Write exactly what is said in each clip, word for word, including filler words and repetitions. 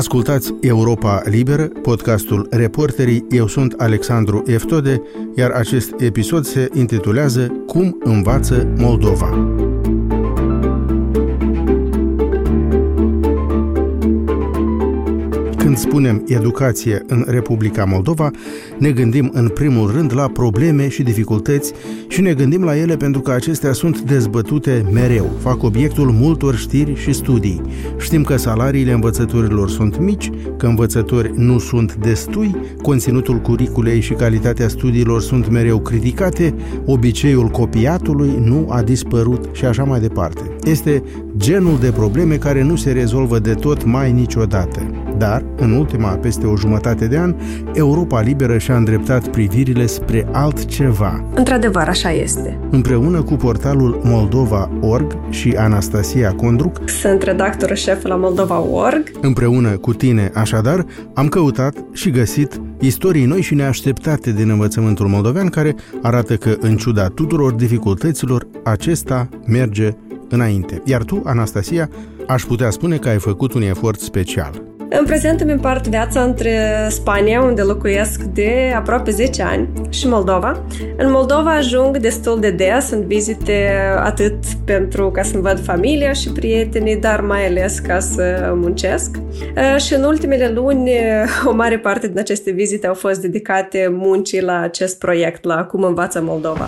Ascultați Europa Liberă, podcastul Reporterii. Eu sunt Alexandru Eftode, iar acest episod se intitulează Cum învață Moldova. Când spunem educație în Republica Moldova, ne gândim în primul rând la probleme și dificultăți și ne gândim la ele pentru că acestea sunt dezbătute mereu, fac obiectul multor știri și studii. Știm că salariile învățătorilor sunt mici, că învățători nu sunt destui, conținutul curiculei și calitatea studiilor sunt mereu criticate, obiceiul copiatului nu a dispărut și așa mai departe. Este genul de probleme care nu se rezolvă de tot mai niciodată. Dar, în ultima peste o jumătate de an, Europa Liberă și-a îndreptat privirile spre altceva. Într-adevăr, așa este. Împreună cu portalul Moldova punct org și Anastasia Condruc, sunt redactorul șef la Moldova punct org. Împreună cu tine, așadar, am căutat și găsit istorii noi și neașteptate din învățământul moldovean, care arată că, în ciuda tuturor dificultăților, acesta merge înainte. Iar tu, Anastasia, aș putea spune că ai făcut un efort special. În prezent îmi împart viața între Spania, unde locuiesc de aproape zece ani, și Moldova. În Moldova ajung destul de des, sunt vizite atât pentru ca să-mi văd familia și prietenii, dar mai ales ca să muncesc. Și în ultimele luni, o mare parte din aceste vizite au fost dedicate muncii la acest proiect, la Cum învață Moldova.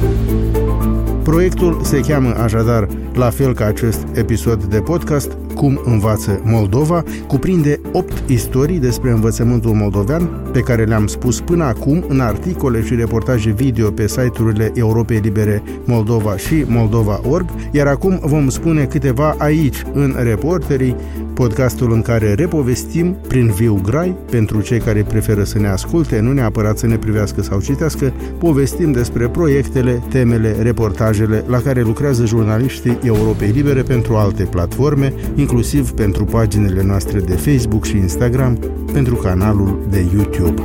Proiectul se cheamă așadar, la fel ca acest episod de podcast, Cum învață Moldova, cuprinde opt istorii despre învățământul moldovean pe care le-am spus până acum în articole și reportaje video pe site-urile Europei Libere Moldova și Moldova punct org, iar acum vom spune câteva aici, în Reporterii, podcastul în care repovestim prin viu grai, pentru cei care preferă să ne asculte, nu neapărat să ne privească sau citească, povestim despre proiectele, temele, reportajele la care lucrează jurnaliștii Europei Libere pentru alte platforme, inclusiv pentru paginile noastre de Facebook și Instagram, pentru canalul de YouTube.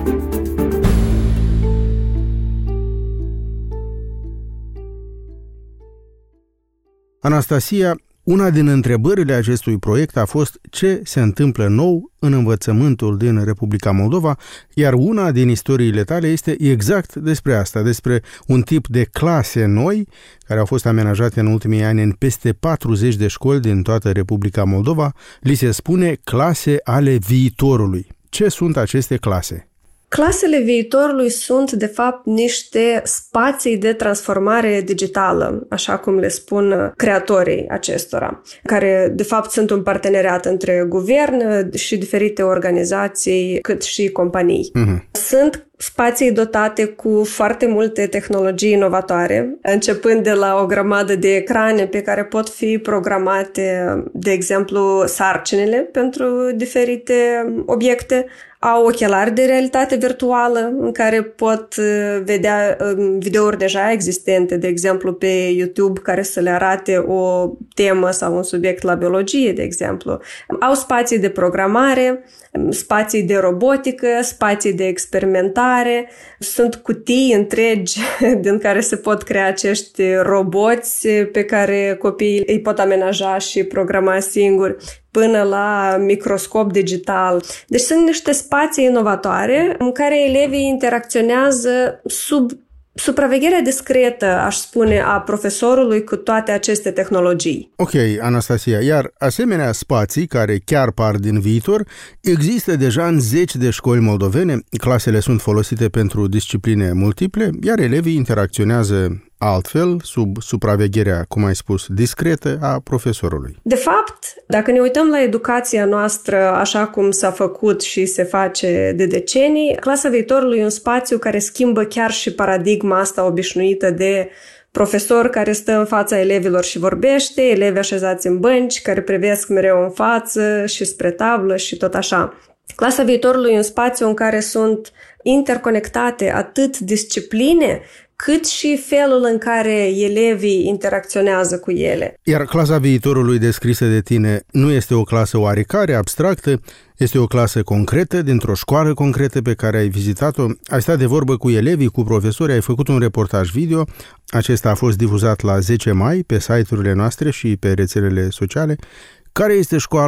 Anastasia, una din întrebările acestui proiect a fost ce se întâmplă nou în învățământul din Republica Moldova, iar una din istoriile tale este exact despre asta, despre un tip de clase noi care au fost amenajate în ultimii ani în peste patruzeci de școli din toată Republica Moldova. Li se spune clase ale viitorului. Ce sunt aceste clase? Clasele viitorului sunt, de fapt, niște spații de transformare digitală, așa cum le spun creatorii acestora, care, de fapt, sunt un parteneriat între guvern și diferite organizații, cât și companii. Uh-huh. Sunt spații dotate cu foarte multe tehnologii inovatoare, începând de la o grămadă de ecrane pe care pot fi programate, de exemplu, sarcinile pentru diferite obiecte, au ochelari de realitate virtuală în care pot vedea videouri deja existente, de exemplu pe YouTube, care să le arate o temă sau un subiect la biologie, de exemplu. Au spații de programare, spații de robotică, spații de experimentare, sunt cutii întregi din care se pot crea acești roboți pe care copiii îi pot amenaja și programa singuri, până la microscop digital. Deci sunt niște spații inovatoare în care elevii interacționează sub supravegherea discretă, aș spune, a profesorului cu toate aceste tehnologii. Ok, Anastasia, iar asemenea spații, care chiar par din viitor, există deja în zeci de școli moldovene. Clasele sunt folosite pentru discipline multiple, iar elevii interacționează altfel, sub supravegherea, cum ai spus, discretă a profesorului. De fapt, dacă ne uităm la educația noastră așa cum s-a făcut și se face de decenii, clasa viitorului e un spațiu care schimbă chiar și paradigma asta obișnuită de profesor care stă în fața elevilor și vorbește, elevi așezați în bănci, care privesc mereu în față și spre tablă și tot așa. Clasa viitorului e un spațiu în care sunt interconectate atât discipline, cât și felul în care elevii interacționează cu ele. Iar clasa viitorului descrisă de tine nu este o clasă oarecare, abstractă, este o clasă concretă, dintr-o școală concretă pe care ai vizitat-o, ai stat de vorbă cu elevii, cu profesori, ai făcut un reportaj video, acesta a fost difuzat la zece mai pe site-urile noastre și pe rețelele sociale. Care este școala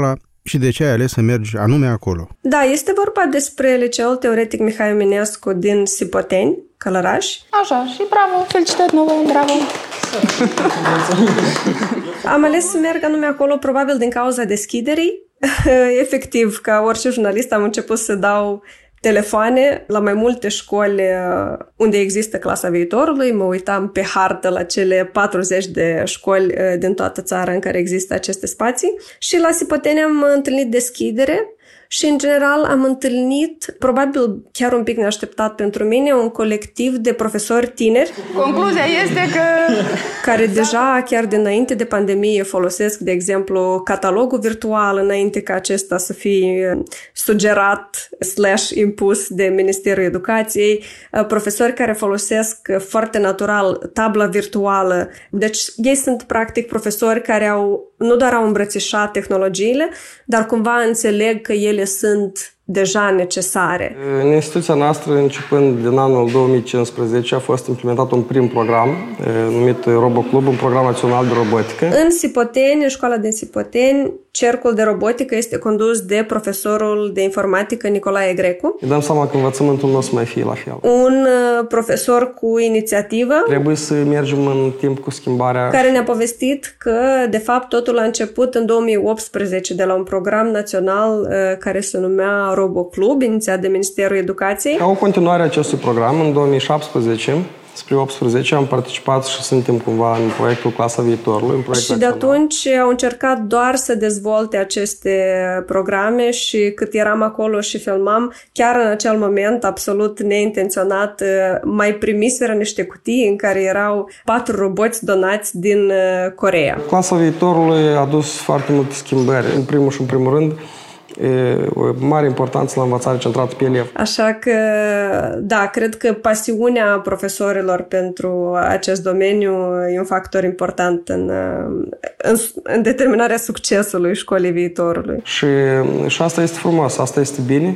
și de ce ai ales să mergi anume acolo? Da, este vorba despre Liceul Teoretic Mihai Eminescu din Sipoteni, Călăraș. Așa, și bravo, felicitări nouă, bravo! Am ales să merg anume acolo probabil din cauza deschiderii. Efectiv, ca orice jurnalist am început să dau telefoane la mai multe școli unde există clasa viitorului. Mă uitam pe hartă la cele patruzeci de școli din toată țara în care există aceste spații. Și la Sipoteni am întâlnit deschidere și, în general, am întâlnit, probabil chiar un pic neașteptat pentru mine, un colectiv de profesori tineri. Concluzia este că... care deja, chiar dinainte de pandemie, folosesc, de exemplu, catalogul virtual, înainte ca acesta să fie sugerat slash impus de Ministerul Educației, profesori care folosesc foarte natural tabla virtuală. Deci, ei sunt, practic, profesori care au nu doar au îmbrățișat tehnologiile, dar cumva înțeleg că ele sunt deja necesare. În instituția noastră, începând din anul două mii cincisprezece, a fost implementat un prim program numit RoboClub, un program național de robotică. În Sipoteni, în școala din Sipoteni, cercul de robotică este condus de profesorul de informatică Nicolae Grecu. Îi dăm seama că învățământul nu o să mai fie la fel. Un profesor cu inițiativă. Trebuie să mergem în timp cu schimbarea. Care ne-a povestit că, de fapt, totul a început în două mii optsprezece de la un program național care se numea RoboClub, inițiat de Ministerul Educației. Ca o continuare a acestui program, în două mii șaptesprezece spre optsprezece am participat și suntem cumva în proiectul Clasa Viitorului. Proiect și de atunci au încercat doar să dezvolte aceste programe și cât eram acolo și filmam, chiar în acel moment, absolut neintenționat, mai primiseră niște cutii în care erau patru roboți donați din Coreea. Clasa Viitorului a adus foarte multe schimbări. În primul și în primul rând, o mare importanță la învățare centrată pe elev. Așa că, da, cred că pasiunea profesorilor pentru acest domeniu e un factor important în, în, în determinarea succesului școlii viitorului. Și, și asta este frumos, asta este bine.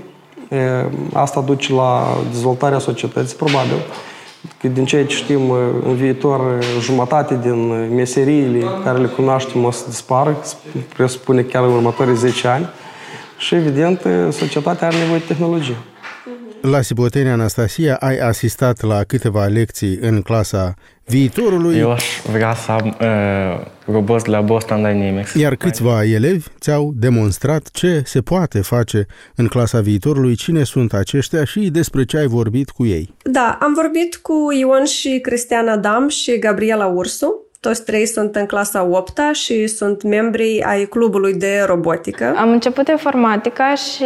Asta duce la dezvoltarea societății, probabil. Că din ceea ce știm, în viitor, jumătate din meseriile care le cunoaștem o să dispară, presupune chiar în următorii zece ani. Și, evident, societatea are nevoie de tehnologie. La Sipoteni, Anastasia, ai asistat la câteva lecții în clasa viitorului. Eu aș vrea să am uh, roboți de la Boston Dynamics. Iar câțiva elevi ți-au demonstrat ce se poate face în clasa viitorului, cine sunt aceștia și despre ce ai vorbit cu ei. Da, am vorbit cu Ion și Cristian Adam și Gabriela Ursu. Toți trei sunt în clasa a opta și sunt membri ai clubului de robotică. Am început informatica și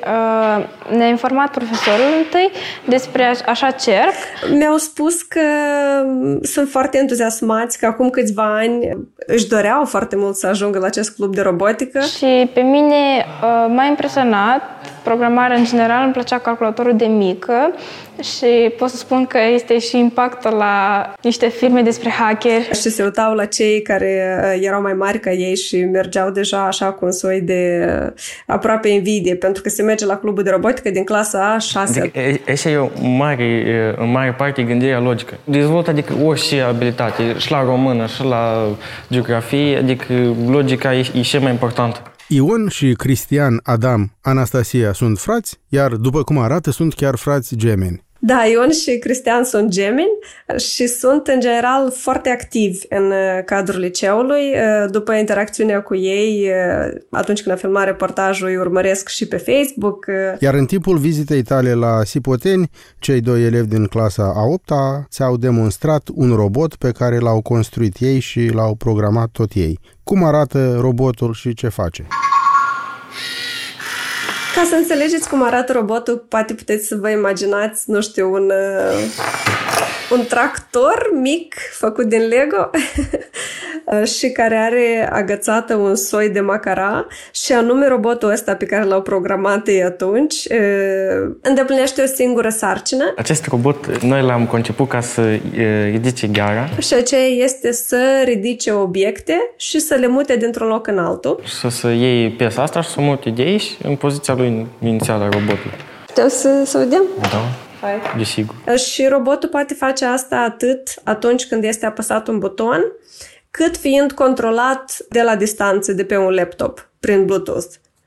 uh, ne-a informat profesorul întâi despre așa cerc. Mi-au spus că sunt foarte entuziasmați, că acum câțiva ani își doreau foarte mult să ajungă la acest club de robotică. Și pe mine uh, m-a impresionat programarea în general, îmi plăcea calculatorul de mică și pot să spun că este și impactul la niște filme despre hacker. Și se uitau la cei care erau mai mari ca ei și mergeau deja așa cu un soi de aproape invidie, pentru că se merge la clubul de robotică din clasa a șasea. Adică, așa e o mare, în mare parte gândirea logică. Dezvoltă adică orice abilitate, și la română, și la geografie, adică logica e, e cea mai importantă. Ion și Cristian Adam Anastasia sunt frați, iar după cum arată, sunt chiar frați gemeni. Da, Ion și Cristian sunt gemeni și sunt, în general, foarte activi în cadrul liceului. După interacțiunea cu ei, atunci când am filmat reportajul, îi urmăresc și pe Facebook. Iar în timpul vizitei tale la Sipoteni, cei doi elevi din clasa a opta ți-au demonstrat un robot pe care l-au construit ei și l-au programat tot ei. Cum arată robotul și ce face? Ca să înțelegeți cum arată robotul, poate puteți să vă imaginați, nu știu, un, un tractor mic făcut din Lego și care are agățată un soi de macara și anume robotul ăsta pe care l-au programat ei atunci îndeplinește o singură sarcină. Acest robot noi l-am conceput ca să ridice gara. Și aceea este să ridice obiecte și să le mute dintr-un loc în altul. Să, să iei piesa asta și să mute de aici în poziția lui inițială a robotului. Putem să, să vedem? Da. Hai. Desigur. Și robotul poate face asta atât atunci când este apăsat un buton, cât fiind controlat de la distanță de pe un laptop, prin Bluetooth.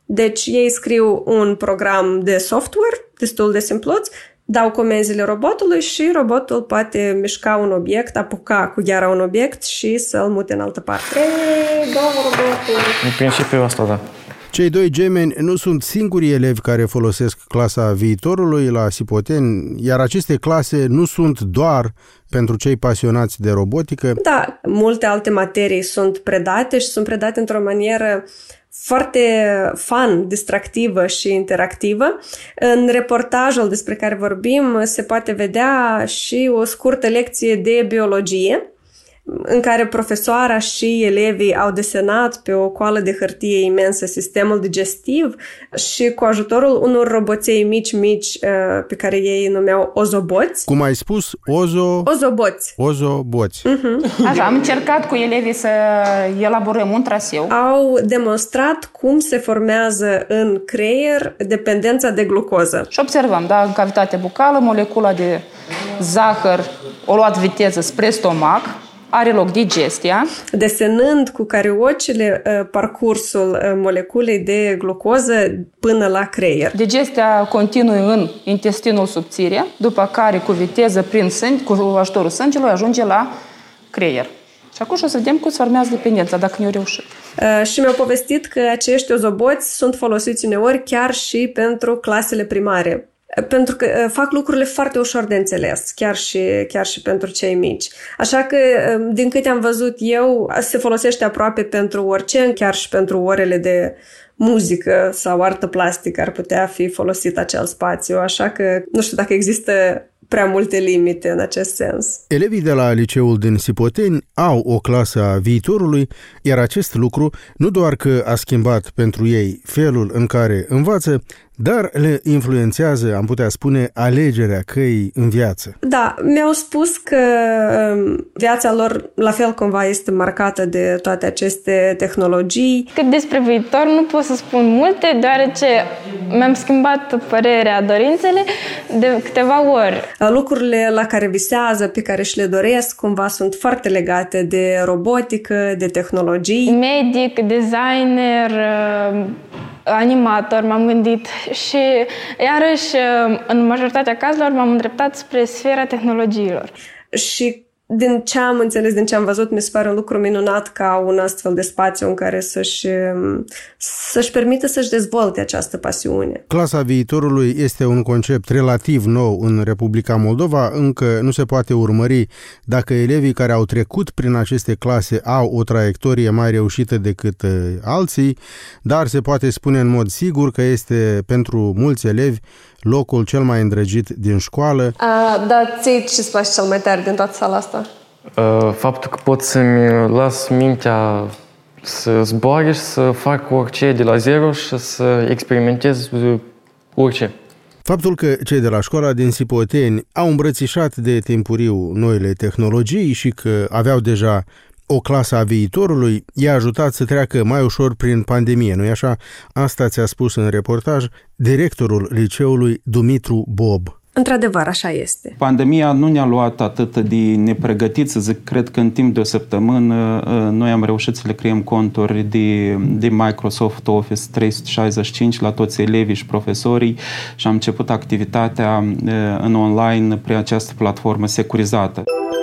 Deci ei scriu un program de software destul de simpluț, dau comenzile robotului și robotul poate mișca un obiect, apuca cu gheara un obiect și să-l mute în altă parte. Ei, bravo, robotul! În principiu asta, da. Cei doi gemeni nu sunt singurii elevi care folosesc clasa viitorului la Sipoteni, iar aceste clase nu sunt doar pentru cei pasionați de robotică. Da, multe alte materii sunt predate și sunt predate într-o manieră foarte fun, distractivă și interactivă. În reportajul despre care vorbim se poate vedea și o scurtă lecție de biologie, în care profesoara și elevii au desenat pe o coală de hârtie imensă sistemul digestiv și cu ajutorul unor roboței mici-mici pe care ei numeau ozoboți. Cum ai spus? Ozo... Ozoboți. Ozoboți. Uh-huh. Așa, am încercat cu elevii să elaborăm un traseu. Au demonstrat cum se formează în creier dependența de glucoză. Și observăm, da, în cavitatea bucală, molecula de zahăr o luat viteză spre stomac, are loc digestia. Desenând cu cariocile parcursul moleculei de glucoză până la creier. Digestia continuă în intestinul subțire, după care cu viteză prin sânge, cu ajutorul sângelui ajunge la creier. Și acum o să vedem cum se formează dependența, dacă ne-o reușit. Uh, și mi-au povestit că acești ozoboți sunt folosiți uneori chiar și pentru clasele primare. Pentru că fac lucrurile foarte ușor de înțeles, chiar și, chiar și pentru cei mici. Așa că, din câte am văzut eu, se folosește aproape pentru orice, chiar și pentru orele de muzică sau artă plastică ar putea fi folosit acel spațiu. Așa că nu știu dacă există prea multe limite în acest sens. Elevii de la liceul din Sipoteni au o clasă a viitorului, iar acest lucru nu doar că a schimbat pentru ei felul în care învață, dar le influențează, am putea spune, alegerea căii în viață. Da, mi-au spus că viața lor la fel cumva este marcată de toate aceste tehnologii. Cât despre viitor nu pot să spun multe, deoarece mi-am schimbat părerea, dorințele de câteva ori. Lucrurile la care visează, pe care și le doresc, cumva sunt foarte legate de robotică, de tehnologii. Medic, designer, animator, m-am gândit și iarăși în majoritatea cazurilor m-am îndreptat spre sfera tehnologiilor. Și din ce am înțeles, din ce am văzut, mi se pare un lucru minunat ca un astfel de spațiu în care să-și, să-și permită să-și dezvolte această pasiune. Clasa viitorului este un concept relativ nou în Republica Moldova, încă nu se poate urmări dacă elevii care au trecut prin aceste clase au o traiectorie mai reușită decât alții, dar se poate spune în mod sigur că este pentru mulți elevi locul cel mai îndrăgit din școală. A, da, ție ce-ți place cel mai tare din toată sala asta? Uh, faptul că pot să-mi las mintea să zboare și să fac orice de la zero și să experimentez orice. Faptul că cei de la școala din Sipoteni au îmbrățișat de timpuriu noile tehnologii și că aveau deja o clasă a viitorului i-a ajutat să treacă mai ușor prin pandemie, nu-i așa? Asta ți-a spus în reportaj directorul liceului Dumitru Bob. Într-adevăr, așa este. Pandemia nu ne-a luat atât de nepregătiți, să zic, cred că în timp de o săptămână noi am reușit să le creăm conturi de, de Microsoft Office trei sute șaizeci și cinci la toți elevii și profesorii și am început activitatea în online prin această platformă securizată.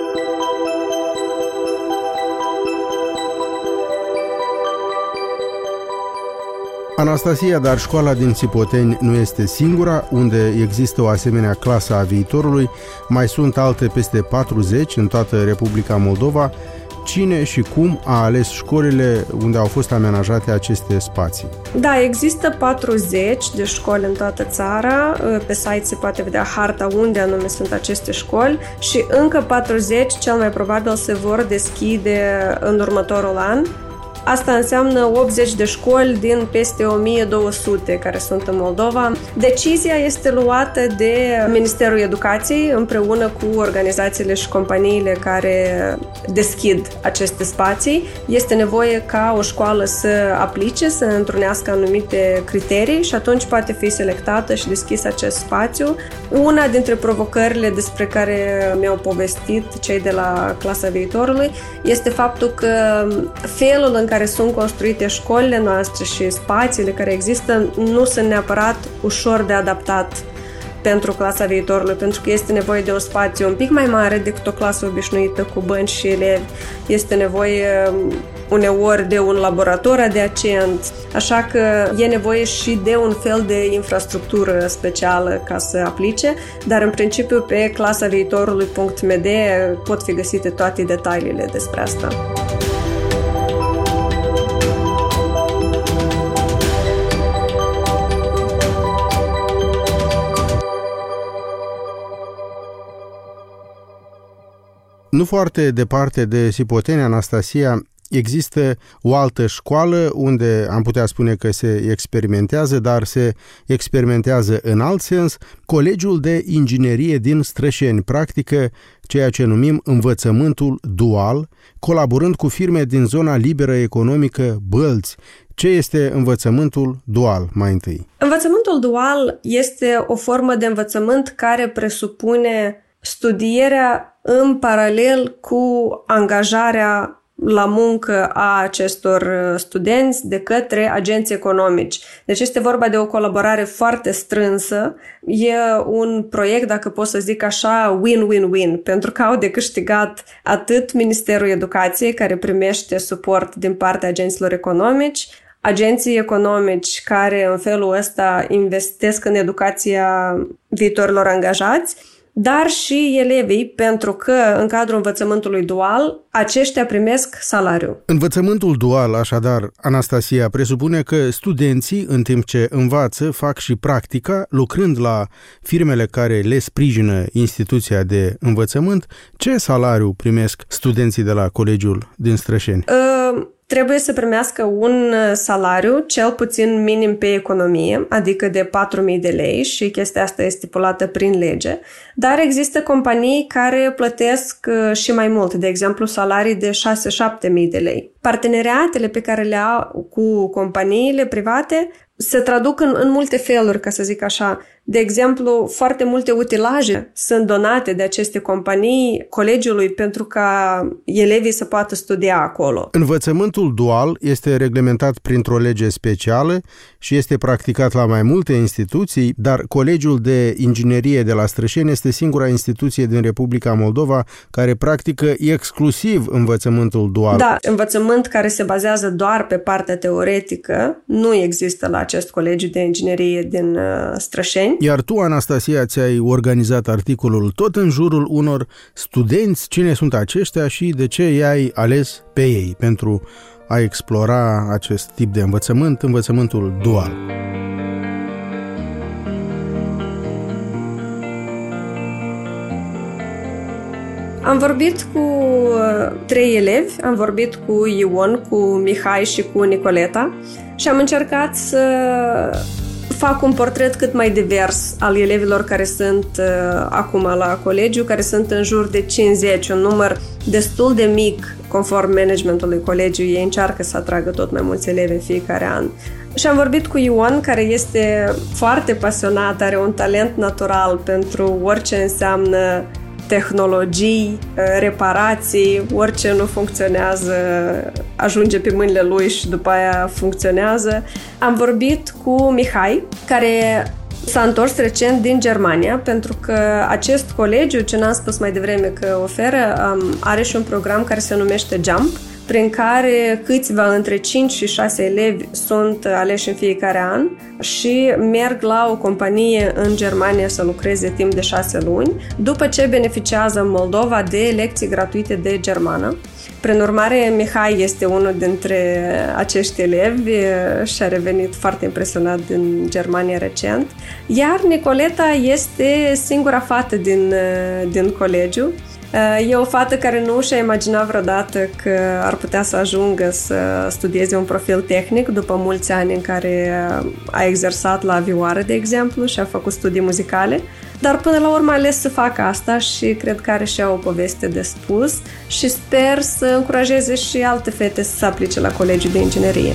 Anastasia, dar școala din Sipoteni nu este singura unde există o asemenea clasă a viitorului, mai sunt alte peste patruzeci în toată Republica Moldova. Cine și cum a ales școlile unde au fost amenajate aceste spații? Da, există patruzeci de școli în toată țara. Pe site se poate vedea harta unde anume sunt aceste școli și încă patruzeci cel mai probabil se vor deschide în următorul an. Asta înseamnă optzeci de școli din peste o mie două sute care sunt în Moldova. Decizia este luată de Ministerul Educației împreună cu organizațiile și companiile care deschid aceste spații. Este nevoie ca o școală să aplice, să întrunească anumite criterii și atunci poate fi selectată și deschis acest spațiu. Una dintre provocările despre care mi-au povestit cei de la clasa viitorului este faptul că felul în care care sunt construite școlile noastre și spațiile care există nu sunt neapărat ușor de adaptat pentru clasa viitorului, pentru că este nevoie de un spațiu un pic mai mare decât o clasă obișnuită cu bănci și elevi. Este nevoie uneori de un laborator adiacent, așa că e nevoie și de un fel de infrastructură specială ca să aplice, dar în principiu pe clasa viitorului punct m d pot fi găsite toate detaliile despre asta. Nu foarte departe de Sipoteni, Anastasia, există o altă școală unde am putea spune că se experimentează, dar se experimentează în alt sens. Colegiul de Inginerie din Strășeni practică ceea ce numim învățământul dual, colaborând cu firme din zona liberă economică Bălți. Ce este învățământul dual, mai întâi? Învățământul dual este o formă de învățământ care presupune studierea în paralel cu angajarea la muncă a acestor studenți de către agenți economici. Deci este vorba de o colaborare foarte strânsă. E un proiect, dacă pot să zic așa, win-win-win, pentru că au de câștigat atât Ministerul Educației, care primește suport din partea agenților economici, agenții economici care în felul ăsta investesc în educația viitorilor angajați, dar și elevii, pentru că în cadrul învățământului dual, aceștia primesc salariu. Învățământul dual, așadar, Anastasia, presupune că studenții, în timp ce învață, fac și practica, lucrând la firmele care le sprijină instituția de învățământ. Ce salariu primesc studenții de la colegiul din Strășeni? Uh... Trebuie să primească un salariu, cel puțin minim pe economie, adică de patru mii de lei și chestia asta este stipulată prin lege, dar există companii care plătesc și mai mult, de exemplu salarii de șase-șapte mii de lei. Parteneriatele pe care le au cu companiile private se traduc în, în multe feluri, ca să zic așa. De exemplu, foarte multe utilaje sunt donate de aceste companii colegiului pentru ca elevii să poată studia acolo. Învățământul dual este reglementat printr-o lege specială și este practicat la mai multe instituții, dar Colegiul de Inginerie de la Strășeni este singura instituție din Republica Moldova care practică exclusiv învățământul dual. Da, învățământ care se bazează doar pe partea teoretică nu există la acest Colegiu de Inginerie din Strășeni. Iar tu, Anastasia, ți-ai organizat articolul tot în jurul unor studenți, cine sunt aceștia și de ce i-ai ales pe ei pentru a explora acest tip de învățământ, învățământul dual. Am vorbit cu trei elevi, am vorbit cu Ion, cu Mihai și cu Nicoleta și am încercat să fac un portret cât mai divers al elevilor care sunt uh, acum la colegiu, care sunt în jur de cincizeci, un număr destul de mic conform managementului colegiului. Ei încearcă să atragă tot mai mulți elevi în fiecare an. Și am vorbit cu Ion, care este foarte pasionat, are un talent natural pentru orice înseamnă tehnologii, reparații, orice nu funcționează ajunge pe mâinile lui și după aia funcționează. Am vorbit cu Mihai, care s-a întors recent din Germania, pentru că acest colegiu, ce n-am spus mai devreme că oferă, are și un program care se numește Jump, prin care câțiva între cinci și șase elevi sunt aleși în fiecare an și merg la o companie în Germania să lucreze timp de șase luni, după ce beneficiază în Moldova de lecții gratuite de germană. Prin urmare, Mihai este unul dintre acești elevi și a revenit foarte impresionat din Germania recent. Iar Nicoleta este singura fată din, din colegiu. E o fată care nu și-a imaginat vreodată că ar putea să ajungă să studieze un profil tehnic după mulți ani în care a exersat la vioară, de exemplu, și a făcut studii muzicale, dar până la urmă a ales să facă asta și cred că are și ea o poveste de spus și sper să încurajeze și alte fete să se aplice la Colegiul de Inginerie.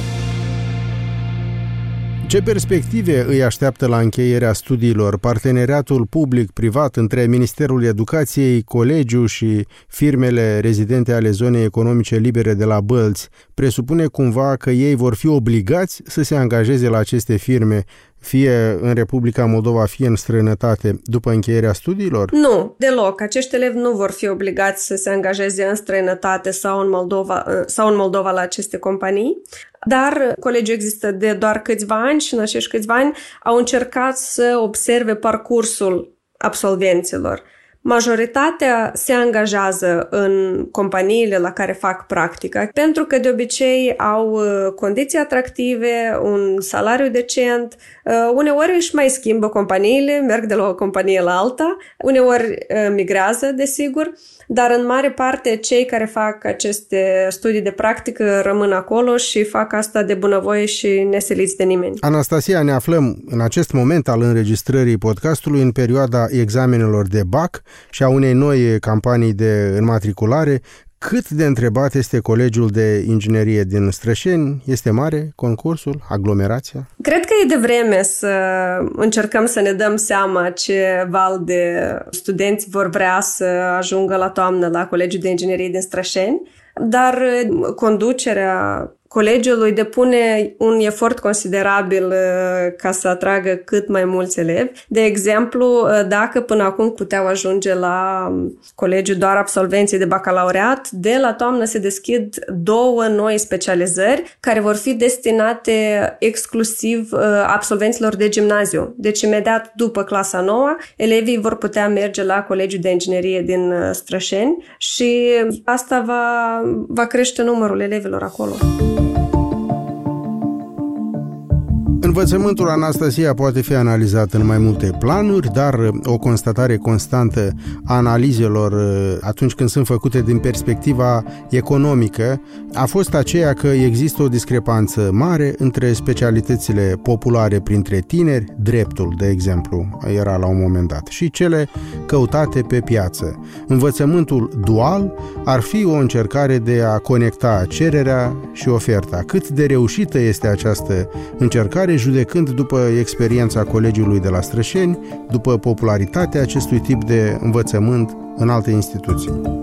Ce perspective îi așteaptă la încheierea studiilor parteneriatul public-privat între Ministerul Educației, colegiul și firmele rezidente ale zonei economice libere de la Bălți, presupune cumva că ei vor fi obligați să se angajeze la aceste firme, fie în Republica Moldova, fie în străinătate, după încheierea studiilor? Nu, deloc. Acești elevi nu vor fi obligați să se angajeze în străinătate sau în Moldova, sau în Moldova la aceste companii, dar colegiul există de doar câțiva ani și în acești câțiva ani au încercat să observe parcursul absolvenților. Majoritatea se angajează în companiile la care fac practică, pentru că de obicei au condiții atractive, un salariu decent, uneori își mai schimbă companiile, merg de la o companie la alta, uneori migrează, desigur, dar în mare parte cei care fac aceste studii de practică rămân acolo și fac asta de bunăvoie și nesiliți de nimeni. Anastasia, ne aflăm în acest moment al înregistrării podcastului în perioada examenelor de B A C și a unei noi campanii de înmatriculare. Cât de întrebat este Colegiul de Inginerie din Strășeni? Este mare concursul, aglomerația? Cred că e de vreme să încercăm să ne dăm seama ce val de studenți vor vrea să ajungă la toamnă la Colegiul de Inginerie din Strășeni, dar conducerea colegiului depune un efort considerabil ca să atragă cât mai mulți elevi. De exemplu, dacă până acum puteau ajunge la colegiu doar absolvenții de bacalaureat, de la toamnă se deschid două noi specializări care vor fi destinate exclusiv absolvenților de gimnaziu. Deci, imediat după clasa nouă, elevii vor putea merge la Colegiul de Inginerie din Strășeni și asta va, va crește numărul elevilor acolo. Învățământul, Anastasia, poate fi analizat în mai multe planuri, dar o constatare constantă a analizelor atunci când sunt făcute din perspectiva economică a fost aceea că există o discrepanță mare între specialitățile populare printre tineri, dreptul, de exemplu, era la un moment dat, și cele căutate pe piață. Învățământul dual ar fi o încercare de a conecta cererea și oferta. Cât de reușită este această încercare, judecând după experiența colegiului de la Strășeni, după popularitatea acestui tip de învățământ în alte instituții.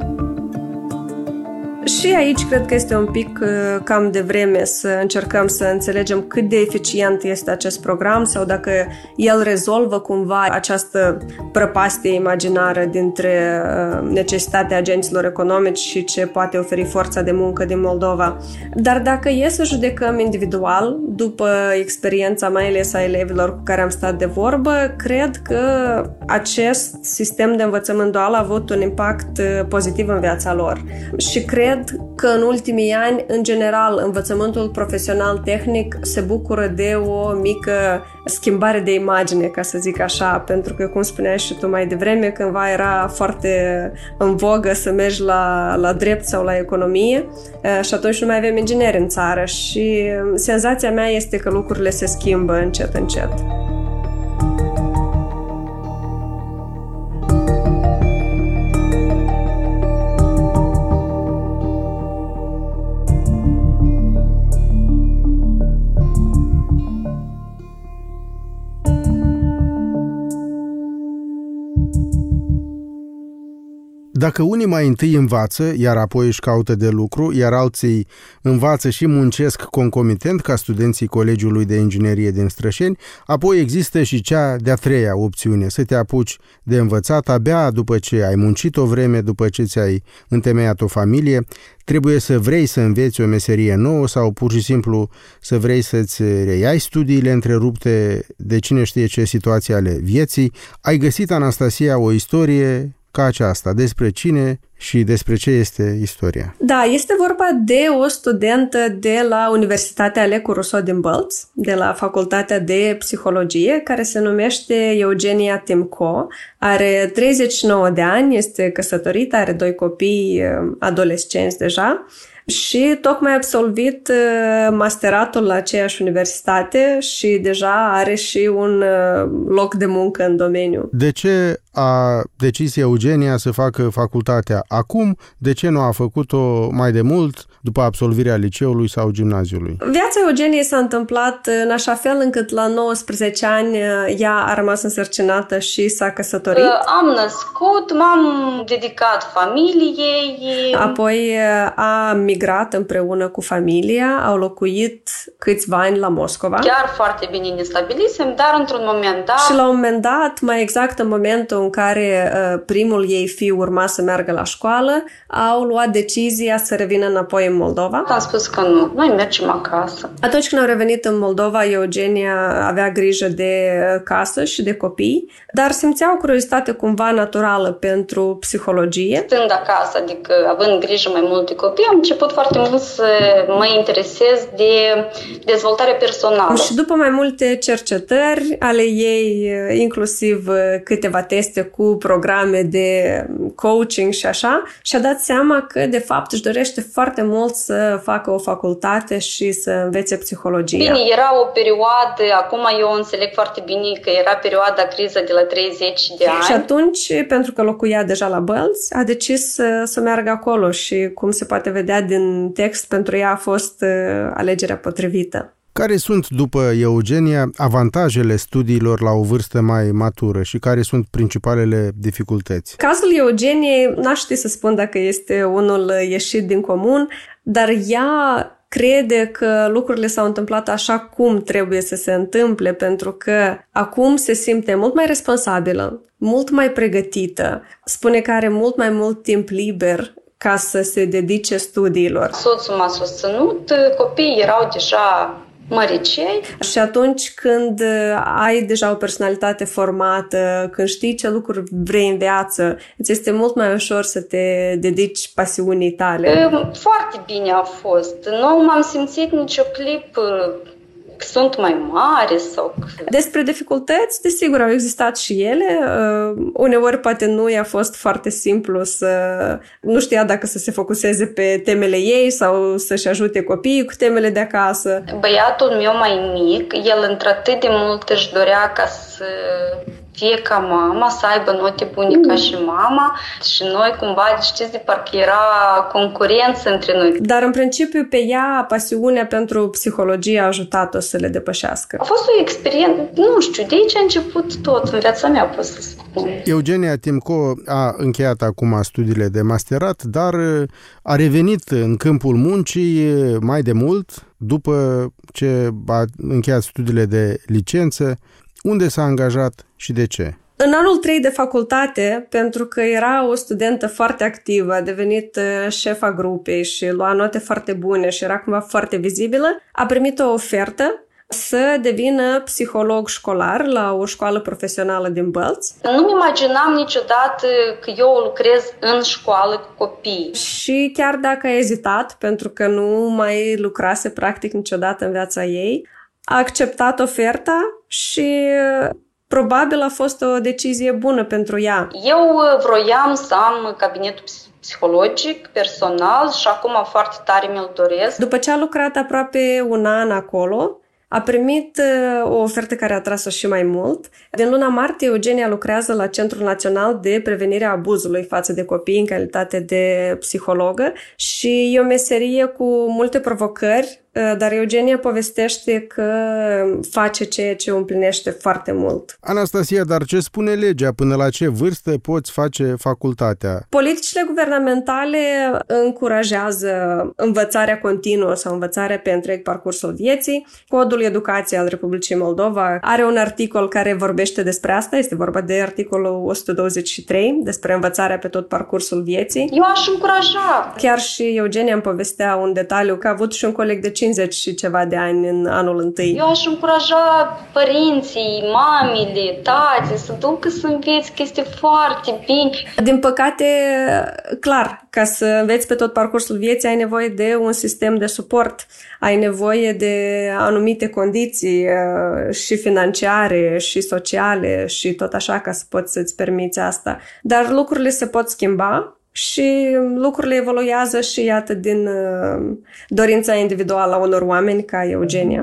Și aici cred că este un pic cam de vreme să încercăm să înțelegem cât de eficient este acest program sau dacă el rezolvă cumva această prăpastie imaginară dintre necesitatea agenților economici și ce poate oferi forța de muncă din Moldova. Dar dacă e să judecăm individual, după experiența mai ales a elevilor cu care am stat de vorbă, cred că acest sistem de învățământ dual a avut un impact pozitiv în viața lor. Și cred că în ultimii ani, în general, învățământul profesional tehnic se bucură de o mică schimbare de imagine, ca să zic așa, pentru că, cum spuneai și tu mai devreme, cândva era foarte în vogă să mergi la, la drept sau la economie și atunci nu mai avem ingineri în țară și senzația mea este că lucrurile se schimbă încet, încet. Dacă unii mai întâi învață, iar apoi își caută de lucru, iar alții învață și muncesc concomitent ca studenții Colegiului de Inginerie din Strășeni, apoi există și cea de-a treia opțiune, să te apuci de învățat abia după ce ai muncit o vreme, după ce ți-ai întemeiat o familie, trebuie să vrei să înveți o meserie nouă sau pur și simplu să vrei să-ți reiai studiile întrerupte de cine știe ce situații ale vieții. Ai găsit, Anastasia, o istorie ca aceasta, despre cine și despre ce este istoria. Da, este vorba de o studentă de la Universitatea Alecu Rousseau din Bălți, de la Facultatea de Psihologie, care se numește Eugenia Timco, are treizeci și nouă de ani, este căsătorită, are doi copii adolescenți deja și tocmai a absolvit masteratul la aceeași universitate și deja are și un loc de muncă în domeniu. De ce a decis Eugenia să facă facultatea acum, de ce nu a făcut-o mai de mult, după absolvirea liceului sau gimnaziului? Viața Eugeniei s-a întâmplat în așa fel încât la nouăsprezece ani ea a rămas însărcinată și s-a căsătorit. Am născut, m-am dedicat familiei. Apoi a migrat împreună cu familia, au locuit câțiva ani la Moscova. Chiar foarte bine ne stabilisem, dar într-un moment dat... Și la un moment dat, mai exact în momentul în care uh, primul ei fiu urma să meargă la școală, au luat decizia să revină înapoi în Moldova. Am spus că nu, noi mergem acasă. Atunci când au revenit în Moldova, Eugenia avea grijă de casă și de copii, dar simțea o curiozitate cumva naturală pentru psihologie. Stând acasă, adică având grijă mai mult de copii, am început foarte mult să mă interesez de dezvoltare personală. Și după mai multe cercetări ale ei, inclusiv câteva teste cu programe de coaching și așa, și-a dat seama că, de fapt, își dorește foarte mult să facă o facultate și să învețe psihologia. Bine, era o perioadă, acum eu înțeleg foarte bine că era perioada criză de la treizeci de ani. Și atunci, pentru că locuia deja la Bălți, a decis să, să meargă acolo și, cum se poate vedea din text, pentru ea a fost alegerea potrivită. Care sunt, după Eugenia, avantajele studiilor la o vârstă mai matură și care sunt principalele dificultăți? Cazul Eugeniei, n-aș ști să spun dacă este unul ieșit din comun, dar ea crede că lucrurile s-au întâmplat așa cum trebuie să se întâmple, pentru că acum se simte mult mai responsabilă, mult mai pregătită, spune că are mult mai mult timp liber ca să se dedice studiilor. Soțul m-a susținut, copiii erau deja măricei. Și atunci când ai deja o personalitate formată, când știi ce lucruri vrei în viață, îți este mult mai ușor să te dedici pasiunii tale. Foarte bine a fost. Nu m-am simțit nicio clip că sunt mai mare sau... Despre dificultăți, desigur, au existat și ele. Uneori poate nu i-a fost foarte simplu să... Nu știa dacă să se focuseze pe temele ei sau să-și ajute copiii cu temele de acasă. Băiatul meu mai mic, el într-atât de mult își dorea ca să fie ca mama, să aibă note bune mm. ca și mama și noi cumva, știți, de parcă era concurență între noi. Dar în principiu pe ea pasiunea pentru psihologie a ajutat-o să le depășească. A fost o experiență, nu știu, de aici a început tot în viața mea, pot să spun. Eugenia Timko a încheiat acum studiile de masterat, dar a revenit în câmpul muncii mai de mult, după ce a încheiat studiile de licență. Unde s-a angajat și de ce? În anul trei de facultate, pentru că era o studentă foarte activă, a devenit șefa grupei și lua note foarte bune și era cumva foarte vizibilă, a primit o ofertă să devină psiholog școlar la o școală profesională din Bălți. Nu-mi imaginam niciodată că eu lucrez în școală cu copii. Și chiar dacă a ezitat, pentru că nu mai lucrase practic niciodată în viața ei, a acceptat oferta și probabil a fost o decizie bună pentru ea. Eu vroiam să am cabinetul psihologic, personal și acum foarte tare mi-l doresc. După ce a lucrat aproape un an acolo, a primit o ofertă care a tras-o și mai mult. Din luna martie, Eugenia lucrează la Centrul Național de Prevenire a Abuzului față de copii în calitate de psihologă și e o meserie cu multe provocări, dar Eugenia povestește că face ceea ce o împlinește foarte mult. Anastasia, dar ce spune legea? Până la ce vârstă poți face facultatea? Politicile guvernamentale încurajează învățarea continuă sau învățarea pe întreg parcursul vieții. Codul Educației al Republicii Moldova are un articol care vorbește despre asta. Este vorba de articolul o sută douăzeci și trei, despre învățarea pe tot parcursul vieții. Eu aș încuraja. Chiar și Eugenia îmi povestea un detaliu că a avut și un coleg de cincizeci și ceva de ani în anul întâi. Eu aș încuraja părinții, mamele, tații să ducă să înveți, că este foarte bine. Din păcate, clar, ca să înveți pe tot parcursul vieții ai nevoie de un sistem de suport, ai nevoie de anumite condiții și financiare și sociale și tot așa ca să poți să-ți permiți asta. Dar lucrurile se pot schimba și lucrurile evoluează și iată din uh, dorința individuală a unor oameni ca Eugenia.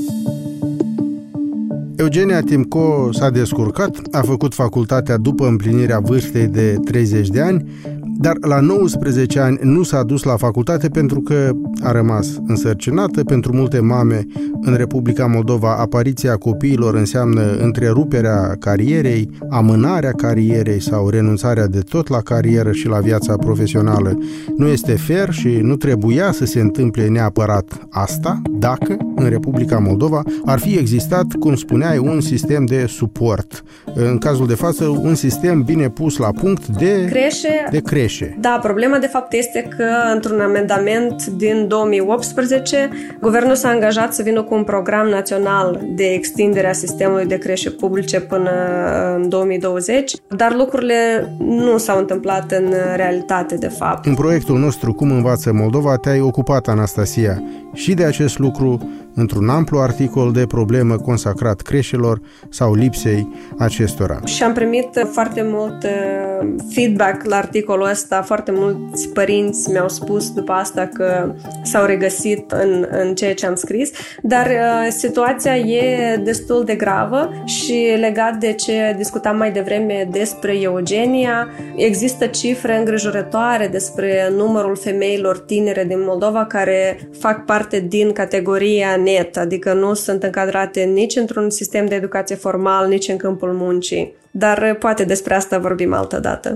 Eugenia Timko s-a descurcat, a făcut facultatea după împlinirea vârstei de treizeci de ani, dar la nouăsprezece ani nu s-a dus la facultate pentru că a rămas însărcinată. Pentru multe mame în Republica Moldova, apariția copiilor înseamnă întreruperea carierei, amânarea carierei sau renunțarea de tot la carieră și la viața profesională. Nu este fair și nu trebuia să se întâmple neapărat asta dacă în Republica Moldova ar fi existat, cum spuneai, un sistem de suport. În cazul de față, un sistem bine pus la punct de creșe. De creșe. Da, problema de fapt este că într-un amendament din două mii optsprezece, guvernul s-a angajat să vină cu un program național de extindere a sistemului de creșe publice până în două mii douăzeci, dar lucrurile nu s-au întâmplat în realitate, de fapt. În proiectul nostru Cum învață Moldova te-ai ocupat, Anastasia, și de acest lucru într-un amplu articol de problemă consacrat creșelor sau lipsei acestora. Și am primit foarte mult feedback la articolul ăsta, foarte mulți părinți mi-au spus după asta că s-au regăsit în, în ceea ce am scris, dar uh, situația e destul de gravă și legat de ce discutam mai devreme despre eugenia, există cifre îngrijorătoare despre numărul femeilor tinere din Moldova care fac parte din categoria net, adică nu sunt încadrate nici într-un sistem de educație formal, nici în câmpul muncii. Dar poate despre asta vorbim altă dată.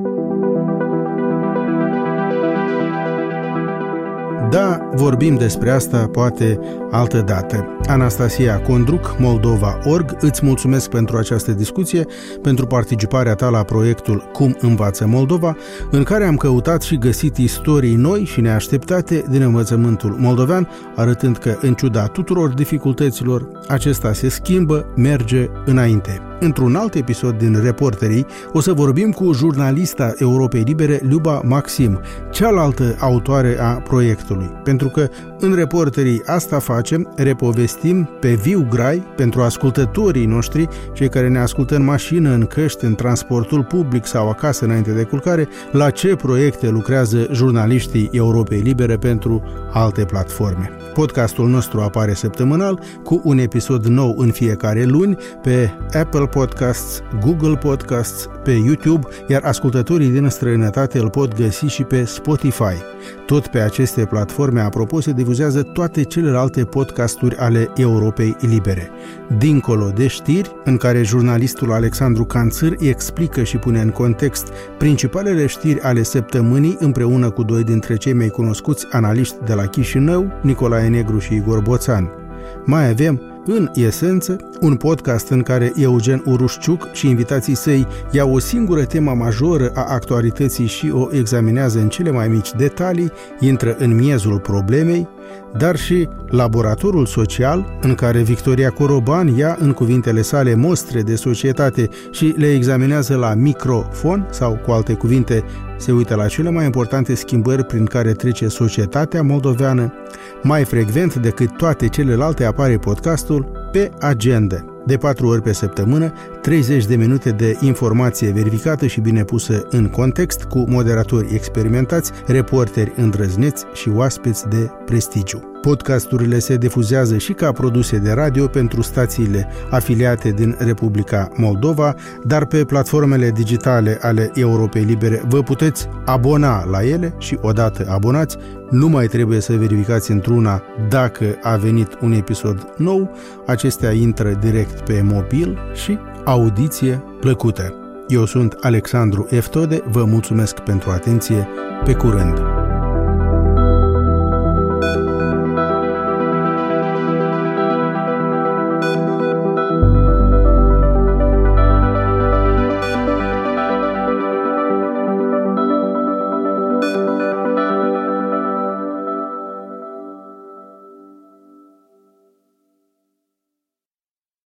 Da, vorbim despre asta poate altă dată. Anastasia Condruc, Moldova punct org, îți mulțumesc pentru această discuție, pentru participarea ta la proiectul Cum învață Moldova, în care am căutat și găsit istorii noi și neașteptate din învățământul moldovean, arătând că, în ciuda tuturor dificultăților, acesta se schimbă, merge înainte. Într-un alt episod din Reporterii o să vorbim cu jurnalista Europei Libere Luba Maxim, cealaltă autoare a proiectului, pentru că în Reporterii asta facem, repovestim pe viu grai pentru ascultătorii noștri, cei care ne ascultă în mașină, în căști, în transportul public sau acasă înainte de culcare, la ce proiecte lucrează jurnaliștii Europei Libere pentru alte platforme. Podcastul nostru apare săptămânal cu un episod nou în fiecare luni pe Apple Podcasts, Google Podcasts, pe YouTube, iar ascultătorii din străinătate îl pot găsi și pe Spotify. Tot pe aceste platforme, apropo, se difuzează toate celelalte podcasturi ale Europei Libere. Dincolo de știri, în care jurnalistul Alexandru Canțâr explică și pune în context principalele știri ale săptămânii împreună cu doi dintre cei mai cunoscuți analiști de la Chișinău, Nicolae Negru și Igor Boțan. Mai avem, în esență, un podcast în care Eugen Urușciuc și invitații săi iau o singură temă majoră a actualității și o examinează în cele mai mici detalii, intră în miezul problemei, dar și Laboratorul Social, în care Victoria Coroban ia în cuvintele sale mostre de societate și le examinează la microfon, sau cu alte cuvinte, se uită la cele mai importante schimbări prin care trece societatea moldoveană. Mai frecvent decât toate celelalte apare podcastul Pe Agenda. De patru ori pe săptămână, treizeci de minute de informație verificată și bine pusă în context, cu moderatori experimentați, reporteri îndrăzneți și oaspeți de prestigiu. Podcasturile se difuzează și ca produse de radio pentru stațiile afiliate din Republica Moldova, dar pe platformele digitale ale Europei Libere vă puteți abona la ele și, odată abonați, nu mai trebuie să verificați într-una dacă a venit un episod nou, acestea intră direct pe mobil și audiție plăcută. Eu sunt Alexandru Eftode, vă mulțumesc pentru atenție, pe curând!